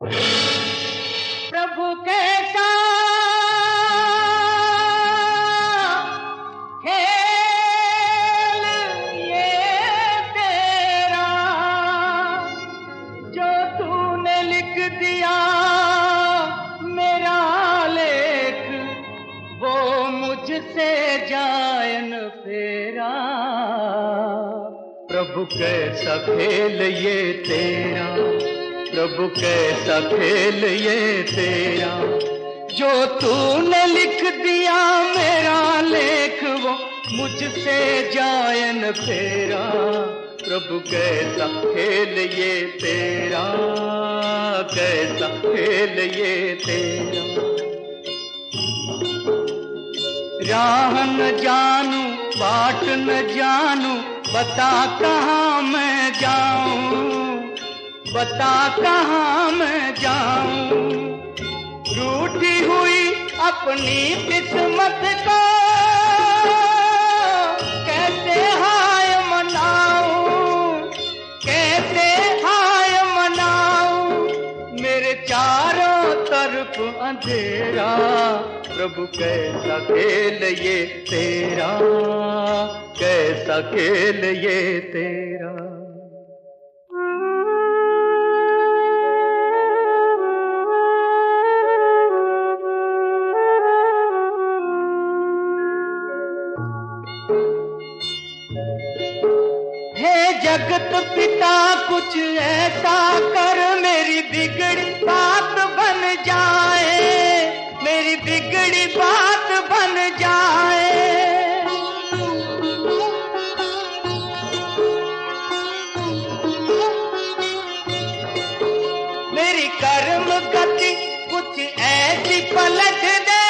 प्रभु कैसा खेल ये तेरा, जो तूने लिख दिया मेरा लेख, वो मुझसे जाए न फेरा। प्रभु कैसा खेल ये तेरा, प्रभु कैसा खेल ये तेरा, जो तूने लिख दिया मेरा लेख, वो मुझसे जाए न फेरा। प्रभु कैसा खेल ये तेरा, कैसा खेल ये तेरा। राह न जानू बाट न जानू, बता कहाँ मैं जाऊं, बता कहाँ मैं जाऊं। रूठी हुई अपनी किस्मत को कैसे हाय मनाऊं, कैसे हाय मनाऊं। मेरे चारों तरफ अंधेरा, प्रभु कैसा खेल ये तेरा, कैसा खेल ये तेरा। हे जगत पिता कुछ ऐसा कर, मेरी बिगड़ी बात बन जाए, मेरी बिगड़ी बात बन जाए। मेरी कर्म गति कुछ ऐसी पलट दे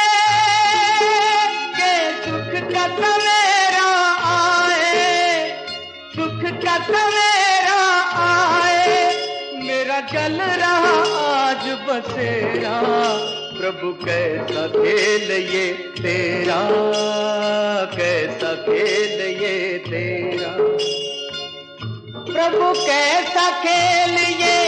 कि सुख का सवेरा आए, सुख का सवेरा आए। मेरा जल रहा आज बसेरा, प्रभु कैसा खेल ये तेरा, कैसा खेल ये तेरा। प्रभु कैसा खेल ये